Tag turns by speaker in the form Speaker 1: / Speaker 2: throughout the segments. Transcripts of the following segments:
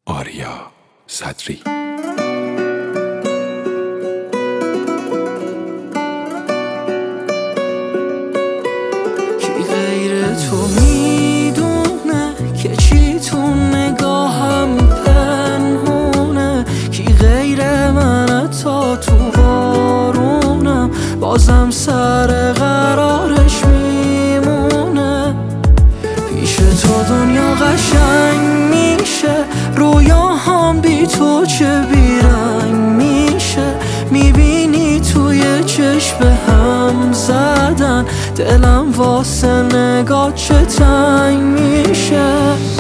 Speaker 1: آریا صدری.
Speaker 2: کی غیر تو میدونه که چی تو نگاهم پنهونه؟ کی غیر من تا تو بارونم بازم سر قرارش میمونه؟ پیش تو دنیا قشنگ میشه، رویاهام بی تو چه بیرنگ میشه. میبینی توی چشم هم زدن دلم واسه نگاه چه تنگ میشه.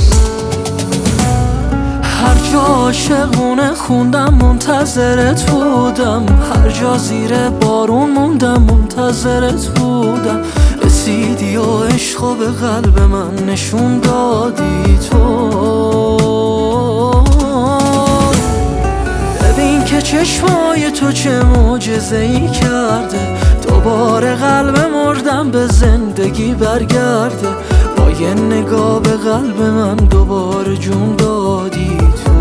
Speaker 2: هر جا عاشقونه خوندم منتظرت بودم، هر جا زیر بارون موندم منتظرت بودم. رسیدی و عشقو به قلب من نشون دادی تو. ببین که چشمای تو چه معجزه‌ای کرده، دوباره قلب مردم به زندگی برگرده. با یه نگاه به قلب من دوباره جون دادی تو.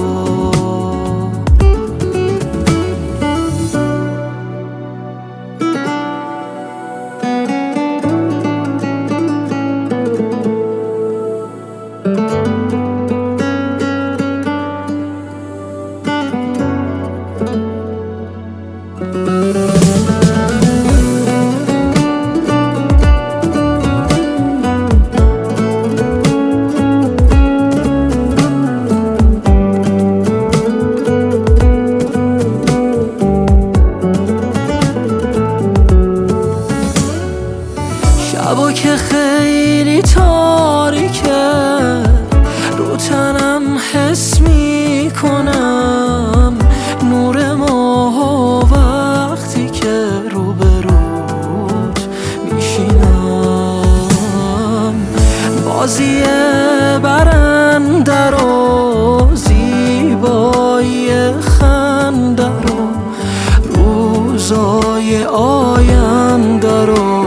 Speaker 2: شبا که خیلی تاریکه، رو تنم حس میکنم نور ماه وقتی که روبروت میشینم. بازی برنده رو، زیبایی خنده رو، روزای آینده رو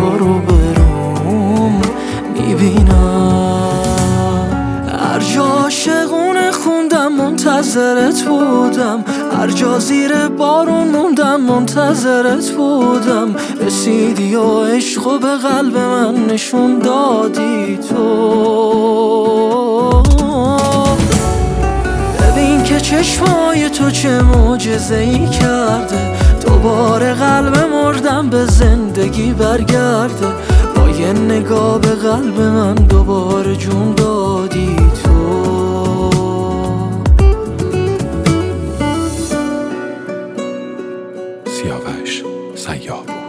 Speaker 2: هر جا عاشقونه خوندم منتظرت بودم، هر جا زیر بارون موندم منتظرت بودم. رسیدی و عشقو به قلب من نشون دادی تو. ببین که چشمای تو چه معجزه‌ای کرده، دوباره قلب مردم به زندگی برگرده. با یه نگاه به قلب من دوباره جون دادی تو.
Speaker 1: سیاوش سیاح بود.